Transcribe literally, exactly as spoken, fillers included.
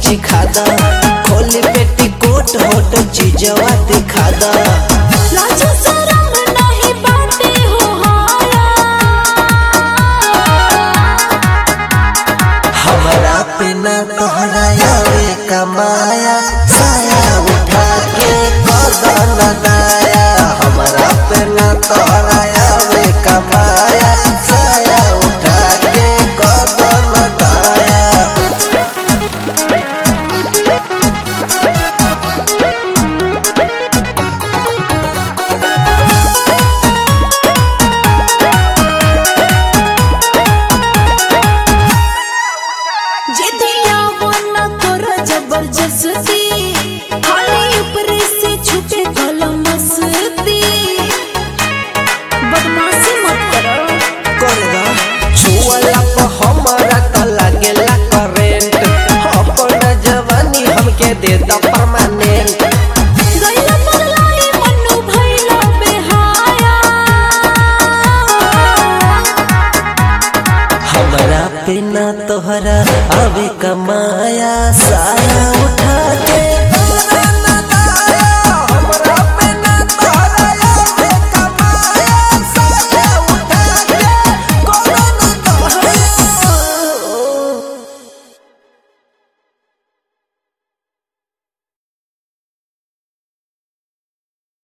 चिखा दा, खोली पेटी कोट होट चीजवा दिखा दा। लाजो शरम नहीं बाटे हो हाया, हमरा पे ना तोहरा आवे कमाया, साया उठा के कदन दाया। हमरा पे ना तोहरा आवे कमाया, साया उठा के कदन दाया। जे दिया वो न करो जबरदस्ती, खाली ऊपर से छुपे कलम मस्ती। बदमाशी मत करो, करदा छुअला पे हमरा त लागेला करेंट, अपन जवानी हमके दे दा परमानेंट। गइला पगलाई मन्नू भइला बेहाया, हमरा पे ना तोहरा आवे कमाया, साया उठा